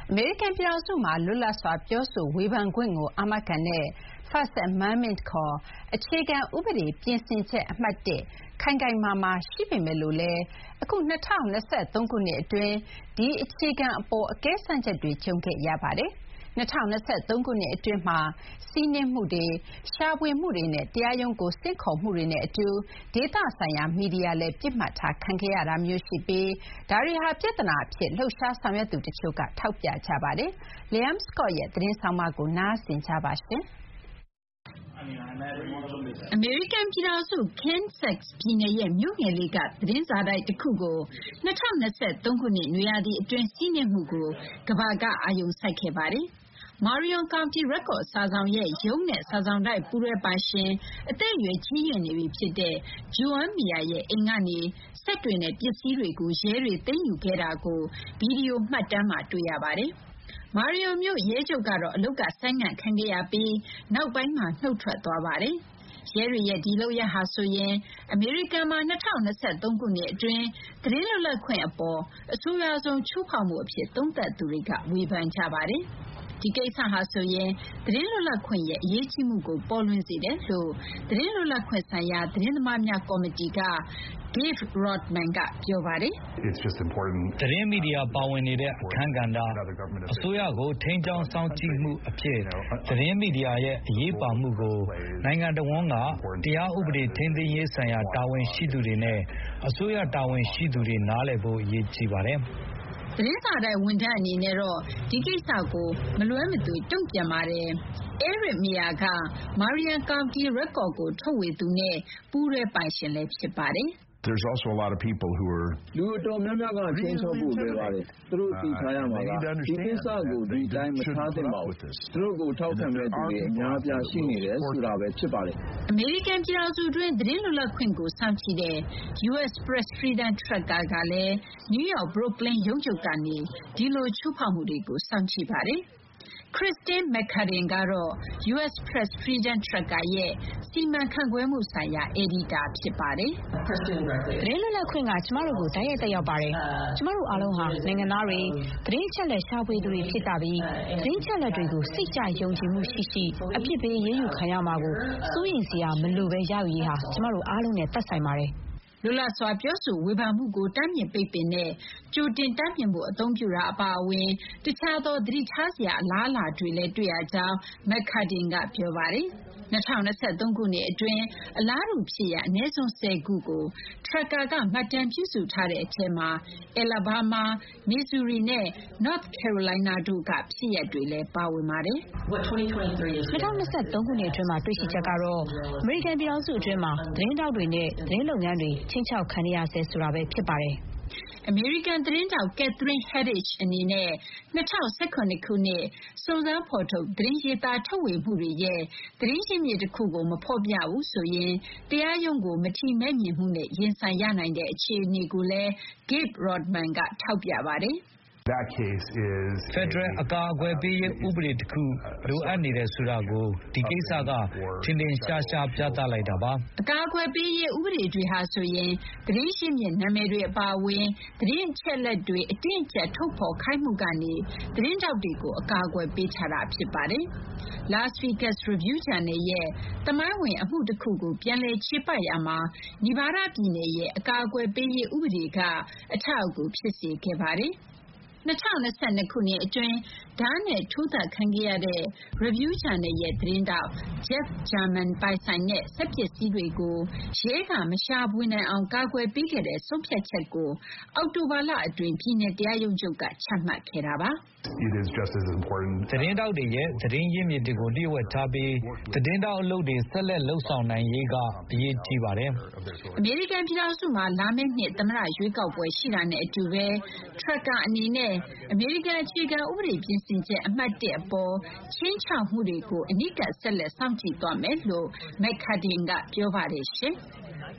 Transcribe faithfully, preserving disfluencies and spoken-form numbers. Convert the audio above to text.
အမေရိကန်ပြည်ထောင်စုမှာလွတ်လပ်စွာပြောဆိုဝေဖန်ခွင့်ကိုအာမခံတဲ့ First Amendment ခေါ်အခြေခံဥပဒေပြင်ဆင်ချက်အမှတ်၁ခိုင်ခိုင်မာမာရှိပေမဲ့လို့လည်းအခု၂၀၂၃ခုနှစ်အတွင်းဒီအခြေခံအပေါ်အကဲစမ်းချက်တွေကြုံခဲ့ရပါတယ်။၂၀၂၃ခုနှစ်အတွင်းမှာစီးနင်းမှုတွေရှာဖွေမှုတွေနဲ့တရားရုံးကိုဆင့်ခေါ်မှုတွေနဲ့အတူဒေသဆိုင်ရာမီဒီယာလည်းပြစ်မှတ်ထားခံခဲ့ရတာမျိုးရှိပြီးဒါတွေဟာပြဿနာအဖြစ်လှုပ်ရှားဆောင်ရွက်သူတချို့ကထောက်ပြကြပါတယ်။ Liam Scott ရဲ့သတင်းဆောင်မကိုနားဆင်ကြပါရှင်။အမေရိကန်ပြည်ထောင်စု Kansas ပြည်နယ်ရဲ့မြို့ငယ်လေးကသတင်းစာတိုက်တစ်ခုကို၂၀၂၃ခုနှစ်နွေရာသီအတွင်းစီးနင်းမှုကိုကမ္ဘာကအာရုံစိုက်ခဲ့ပါတယ်။ Marion County Record စာစောင်ရဲ့ရုံးနဲ့စာစောင်တိုက်ပူးတွဲပိုင်ရှင်အသက်အရွယ်ကြီးရင့်နေပြီဖြစ်တဲ့ Joan Meyer ရဲ့အိမ်ကနေစက်တွေနဲ့ပစ္စည်းတွေကိုရဲတွေသိမ်းယူခဲ့တာကိုဗီဒီယိုမှတ်တမ်းမှာတွေ့ရပါတယ်။ Marion မြို့ရဲချုပ်ကတော့အလုပ်ကဆိုင်းငံ့ခံခဲ့ရပြီးနောက်ပိုင်းမှာနှုတ်ထွက်သွားပါတယ်။ရဲတွေရဲ့ဒီလုပ်ရပ်ဟာဆိုရင်အမေရိကန်မှာ၂၀၂၃ခုနှစ်အတွင်းသတင်းလွတ်လပ်ခွင့်အပေါ်အဆိုးရွားဆုံးချိုးဖောက်မှုအဖြစ်သုံးသပ်သူတွေကဝေဖန်ကြပါတယ်။ဒီကိစ္စဟာဆိုရင်သတင်းလွတ်လပ်ခွင့်ရဲ့အရေးကြီးမှုကိုပေါ်လွင်စေတယ်လို့သတင်းလွတ်လပ်ခွင့်ဆိုင်ရာသတင်းသမားများကော်မတီက Dave Rodman ကပြောပါတယ်။သတင်းမီဒီယာပါဝင်နေတဲ့အခန်းကဏ္ဍအစိုးရကိုထိန်းကျောင်းစောင့်ကြည့်မှုအဖြစ်သတင်းမီဒီယာရဲ့အရေးပါမှုကိုနိုင်ငံတော်ဝန်ကတရားဥပဒေထိန်းသိမ်းရေးဆိုင်ရာတာဝန်ရှိသူတွေနဲ့အစိုးရတာဝန်ရှိသူတွေနားလည်ဖို့အရေးကြီးပါတယ်။သတင်းစာတိုက်ဝန်ထမ်းအနေနဲ့တော့ဒီကိစ္စကိုမလွဲမသွေတုံ့ပြန်ပါတယ်။ Eric Meyer က Marion County Record ကိုထုတ်ဝေသူနဲ့ပူးတွဲပိုင်ရှင်လည်းဖြစ်ပါတယ်။ There's also a lot of people who are လူအတော်များများကချင်းချောဖို့လွယ်ပါတယ်။သူတို့သိထားရမှာကဒီကိစ္စကိုဒီတိုင်းမထားသင့်ပါဘူး။သူတို့ကိုထောက်ခံမဲ့သူတွေအများအပြားရှိနေတယ်ဆိုတာပဲဖြစ်ပါတယ်။အမေရိကန်ပြည်ထောင်စုတွင်းသတင်းလွတ်လပ်ခွင့်ကိုစောင့်ကြည့်တဲ့ U S Press Freedom Tracker ကလည်း New York Brooklyn ရုံးချုပ်ကနေဒီလိုချိုးဖောက်မှုတွေကိုစောင့်ကြည့်ပါတယ်။ Christine McCudden ကတော့ U S Press Freedom Tracker ရဲ့စီမံခန့်ခွဲမှုဆိုင်ရာအယ်ဒီတာဖြစ်ပါတယ်။ သတင်းလွတ်လပ်ခွင့်ကကျမတို့ကိုတိုက်ရိုက်သက်ရောက်ပါတယ်။ကျမတို့အားလုံးဟာနိုင်ငံသားတွေသတင်းအချက်အလက်ရှာဖွေသူတွေဖြစ်ကြပြီးသတင်းအချက်အလက်တွေကိုစိတ်ကြယုံကြည်မှုရှိရှိအပြစ်ပေးရေးယူခံရမှာကိုစိုးရိမ်စရာမလိုပဲရယူရေးဟာကျမတို့အားလုံးနဲ့သက်ဆိုင်ပါတယ်။လွတ်လပ်စွာပြောဆိုဝေဖန်မှုကိုတားမြစ်ပိတ်ပင်တဲ့ကြိုတင်တားမြစ်မှုအသုံးပြုတာအပါအဝင်တခြားသောသတိထားစရာအလားအလာတွေလည်းတွေ့ရကြောင်း McCudden ကပြောပါတယ်။၂၀၂၃ခုနှစ်အတွင်းအလားတူဖြစ်ရပ်အနည်းဆုံးဆယ်ခုကို Tracker ကမှတ်တမ်းပြုစုထားတဲ့အထဲမှာ Alabama, Missouri နဲ့ North Carolina တို့ကဖြစ်ရပ်တွေလည်းပါဝင်ပါတယ်။၂၀၂၃ခုနှစ်အတွင်းမှာတွေ့ရှိချက်ကတော့အမေရိကန်ပြည်ထောင်စုအတွင်းမှာသတင်းတောက်တွေနဲ့သတင်းလုပ်ငန်းတွေချင်းချောက်ခံရဆဲဆိုတာပဲဖြစ်ပါတယ်။အမေရိကန်သတင်းတောက် Catherine Herridge အနေနဲ့၂၀၁၇ခုနှစ်စုံစမ်းဖော်ထုတ်သတင်းရေးသားထုတ်ဝေမှုတွေရဲ့သတင်းရင်းမြစ်တစ်ခုကိုမဖော်ပြဘူးဆိုရင်တရားရုံးကိုမထီမဲ့မြင်မှုနဲ့ရင်ဆိုင်ရနိုင်တဲ့အခြေအနေကိုလည်း Dave Rodman ကထောက်ပြပါတယ်။ That case is ဖက်ဒရယ်အကာအကွယ်ပေးရေးဥပဒေတစ်ခုလိုအပ်နေတယ်ဆိုတာကိုဒီကိစ္စကထင်ထင်ရှားရှားပြသလိုက်တာပါအကာအကွယ်ပေးရေးဥပဒေတွေဟာဆိုရင်သတင်းရှင်းမြစ်နာမည်တွေအပါအဝင်သတင်းအချက်အလက်တွေအတင်းအကျပ်ထုတ်ဖော်ခိုင်းမှုကနေသတင်းတောက်တွေကိုအကာအကွယ်ပေးထားတာဖြစ်ပါတယ်။ Las Vegas Review-Journal ရဲ့သမိုင်းဝင်အမှုတစ်ခုကိုပြန်လည်ချေပရာမှာနီဗားဒါးပြည်နယ်ရဲ့အကာအကွယ်ပေးရေးဥပဒေကအထောက်အကူဖြစ်စေခဲ့ပါတယ်။၂၀၂၂ခုနှစ်အတွင်းဓားနဲ့ထိုးသတ်ခံခဲ့ရတဲ့ Review-Journal ရဲ့သတင်းထောက် Jeff German ပိုင်ဆိုင်တဲ့စက်ပစ္စည်းတွေကိုရဲကမရှာဖွေနိုင်အောင်ကာကွယ်ပေးခဲ့တဲ့ဆုံးဖြတ်ချက်ကိုအောက်တိုဘာလအတွင်းပြည်နယ်တရားရုံးချုပ်ကချမှတ်ခဲ့တာပါ။ It is just as important သတင်းတောက်တွေရဲ့သတင်းရင်းမြစ်တွေကိုလျှို့ဝှက်ထားပြီးသတင်းတောက်အလုပ်တွေဆက်လက်လှုပ်ဆောင်နိုင်ရေးကအရေးကြီးပါတယ်။အမေရိကန်ပြည်ထောင်စုမှာလာမယ့်နှစ်သမ္မတရွေးကောက်ပွဲရှိတာနဲ့အတူပဲ Tracker အနေနဲ့အမေရိကန်အခြေခံဥပဒေပြင်ဆင်ချက်အမှတ်၁အပေါ်ခြိမ်းခြောက်မှုတွေကိုအနီးကပ်ဆက်လက်စောင့်ကြည့်သွားမယ်လို့ McCudden ကပြောပါတယ်ရှင်။